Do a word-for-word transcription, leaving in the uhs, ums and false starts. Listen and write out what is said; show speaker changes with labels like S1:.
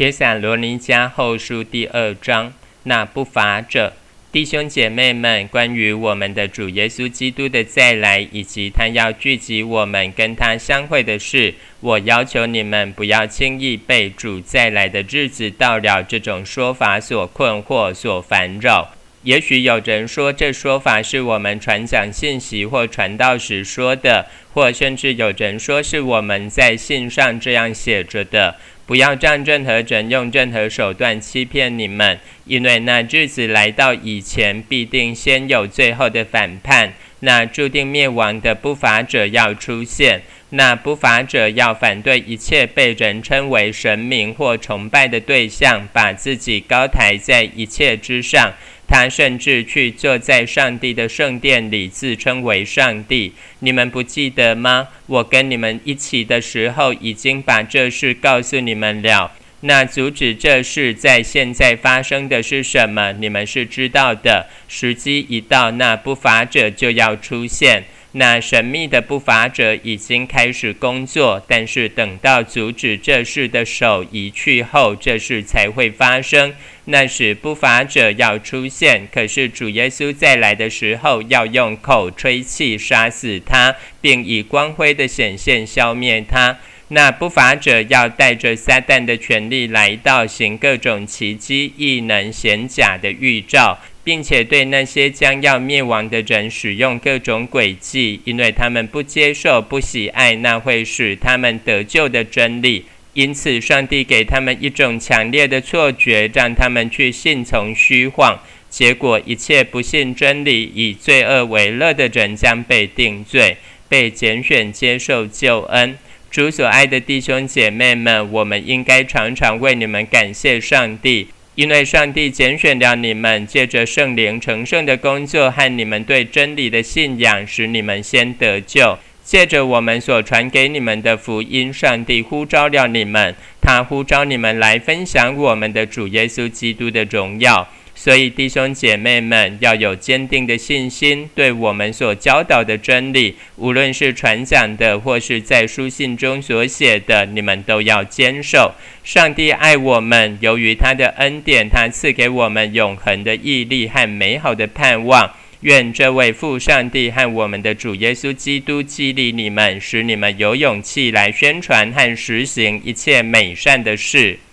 S1: 帖撒罗尼迦后书第二章，那不法者，弟兄姐妹们，关于我们的主耶稣基督的再来，以及他要聚集我们跟他相会的事，我要求你们不要轻易被主再来的日子到了这种说法所困惑、所烦扰。也许有人说，这说法是我们传讲信息或传道时说的，或甚至有人说是我们在信上这样写着的。不要让任何人用任何手段欺骗你们，因为那日子来到以前，必定先有最后的反叛。那注定灭亡的不法者要出现，那不法者要反对一切被人称为神明或崇拜的对象，把自己高抬在一切之上。他甚至去坐在上帝的圣殿里，自称为上帝。你们不记得吗？我跟你们一起的时候，已经把这事告诉你们了。那阻止这事在现在发生的是什么？你们是知道的。时机一到，那不法者就要出现。那神秘的不法者已经开始工作，但是等到阻止这事的手移去后，这事才会发生。那时不法者要出现，可是主耶稣再来的时候，要用口吹气杀死他，并以光辉的显现消灭他。那不法者要带着撒旦的权力来到，行各种奇迹、异能、显假的预兆，并且对那些将要灭亡的人使用各种诡计，因为他们不接受、不喜爱那会使他们得救的真理。因此上帝给他们一种强烈的错觉，让他们去信从虚晃，结果一切不信真理、以罪恶为乐的人将被定罪，被拣选接受救恩。主所爱的弟兄姐妹们，我们应该常常为你们感谢上帝，因为上帝拣选了你们，借着圣灵成圣的工作和你们对真理的信仰，使你们先得救。借着我们所传给你们的福音，上帝呼召了你们，他呼召你们来分享我们的主耶稣基督的荣耀。所以弟兄姐妹们，要有坚定的信心，对我们所教导的真理，无论是传讲的或是在书信中所写的，你们都要坚守。上帝爱我们，由于他的恩典，他赐给我们永恒的毅力和美好的盼望。愿这位父上帝和我们的主耶稣基督激励你们，使你们有勇气来宣传和实行一切美善的事。